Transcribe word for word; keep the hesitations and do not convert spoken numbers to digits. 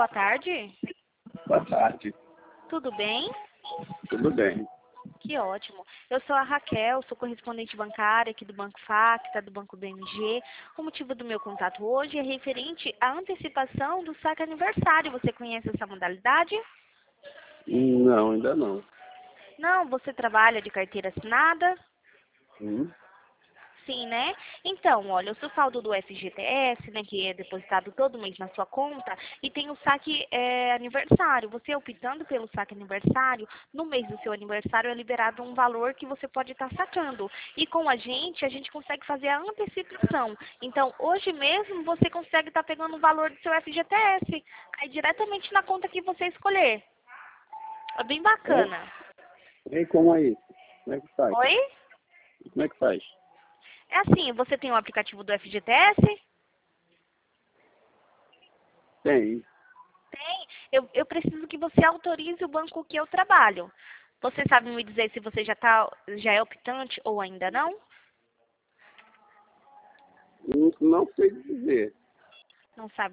tarde. Boa tarde. Tudo bem? Tudo bem. Que ótimo. Eu sou a Raquel, sou correspondente bancária aqui do Banco Facta, do Banco B M G. O motivo do meu contato hoje é referente à antecipação do saque aniversário. Você conhece essa modalidade? Não, ainda não. Não, você trabalha de carteira assinada? Hum? Sim, né? Então, olha, o seu saldo do F G T S, né, que é depositado todo mês na sua conta, e tem o saque é, aniversário. Você optando pelo saque aniversário, no mês do seu aniversário é liberado um valor que você pode estar sacando. E com a gente, a gente consegue fazer a antecipação. Então, hoje mesmo, você consegue estar pegando o valor do seu F G T S, cai diretamente na conta que você escolher. É bem É? bacana. E como é isso? Como é que faz? Oi? Como é que faz? É assim, você tem o aplicativo do F G T S? Tem. Tem. Eu, eu preciso que você autorize o banco que eu trabalho. Você sabe me dizer se você já, tá, já é optante ou ainda não? Não, não sei dizer. Não sabe.